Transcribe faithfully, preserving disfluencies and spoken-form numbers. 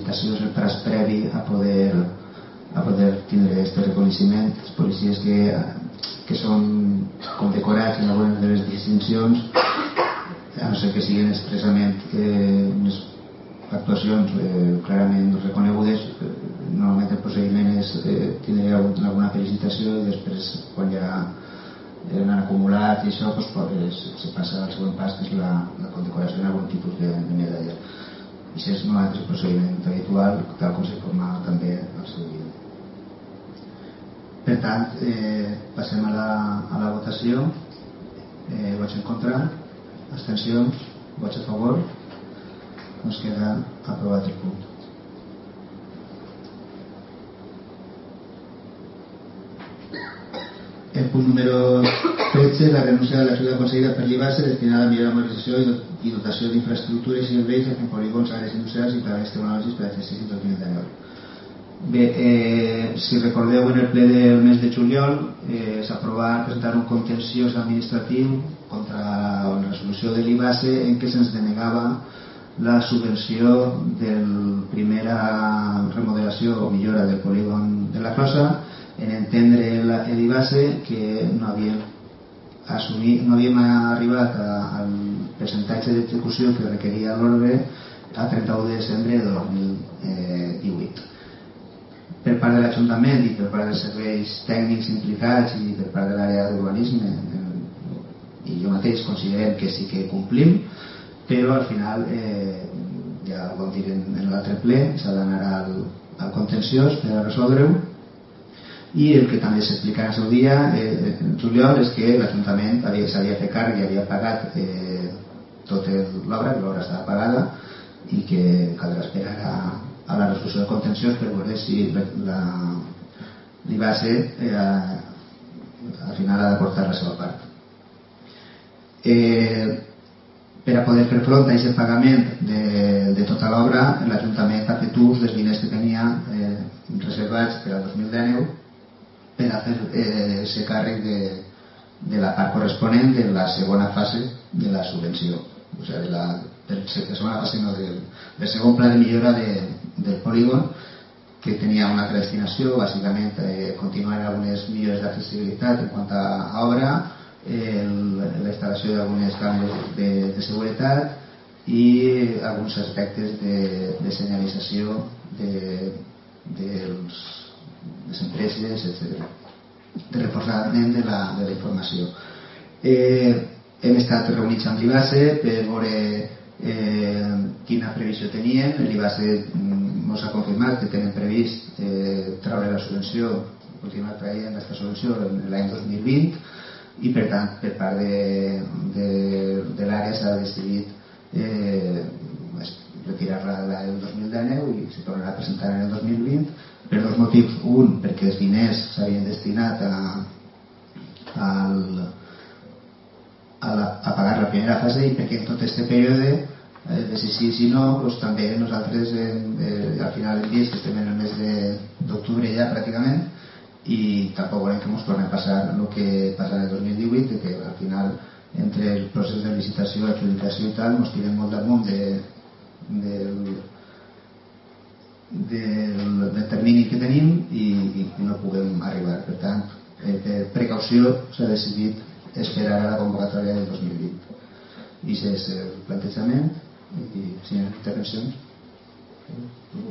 licitació és el pas previ a poder a poder tindre aquest reconeixement. Els policies que, que són condecorats en algunes de les distincions, a no ser que siguin expressament eh, unes actuacions eh, clarament reconegudes, eh, normalment el procediment és eh, tindre alguna felicitació i després quan ja han acumulat i això pues, pues, se passa al següent pas, que és la, la condecoració en algun tipus de, de medalla. I això és un altre procediment habitual, tal com s'informava també al seu dia. Per tant, eh, passem a la, a la votació. Eh, vots en contra, abstencions, vots a favor. Ens queda aprovat el punt. El punt número tretze, la renúncia de l'ajuda aconseguida per l'I B A S E destinada a millorar la modernització i dotació d'infraestructures i serveis en polígons, àrees industrials i planes tecnològics per a l'exercici dos mil dinou. Bé, eh, si recordeu, en el ple del mes de juliol eh, s'aprovà presentar un contenciós administratiu contra la resolució de l'I B A S E en què se'ns denegava la subvenció de la primera remodelació o millora del polígon de la Closa, en entendre l'I B A S E que no havíem, assumit, no havíem arribat a, al percentatge d'execució que requeria l'ordre a trenta-u de desembre de dos mil divuit. Per part de l'Ajuntament i per part dels serveis tècnics implicats i per part de l'àrea d'urbanisme i jo mateix considerem que sí que complim, però al final eh, ja ho vam dir en, en l'altre ple, s'ha d'anar al, al contenciós per a resoldre-ho. I el que també s'explica en el seu dia, eh, en juliol, és que l'Ajuntament s'havia fet càrrec i havia pagat eh, tota l'obra, que l'obra estava pagada i que caldrà esperar a, a la resolució del contenciós per veure si l'I B A S E eh, al final ha d'aportar la seva part. Eh, per a poder fer front a aquest pagament de, de tota l'obra, l'Ajuntament ha fet ús dels diners que tenia eh, reservats per al dos mil dinou per a fer eh, ese càrrec de, de la part corresponent de la segona fase de la subvenció, o sigui, de la, de la segona fase no, del, del segon pla de millora de, del polígon, que tenia una altra destinació, bàsicament eh, continuar algunes millores d'accessibilitat en quant a, a obra, la instal·lació d'algunes càmeres de, de seguretat i alguns aspectes de, de senyalització de, de les empreses, etcètera, de reforçament de la, de la informació. Eh, hem estat reunits amb l'I B A S E per veure eh, quina previsió tenien. L'I B A S E ens ha confirmat que tenen previst eh, treure la subvenció, continuar traient aquesta subvenció l'any dos mil vint, i per tant per part de, de, de l'àrea s'ha decidit eh, retirar-la el dos mil dinou i se tornarà a presentar en el dos mil vint per dos motius. Un, perquè els diners s'havien destinat a, a, a, la, a pagar la primera fase i perquè en tot aquest període eh, de si sí si no doncs també nosaltres en, eh, al final hem vist que estem en el mes d'octubre ja pràcticament i tampoc volem que ens torni a passar el que passa en el dos mil divuit, que al final entre el procés de licitació, adjudicació i tal ens tirem molt damunt de, del, del, del termini que tenim i, i no puguem arribar. Per tant, per precaució s'ha decidit esperar a la convocatòria del dos mil vint. I aquest és el plantejament i si hi ha intervencions.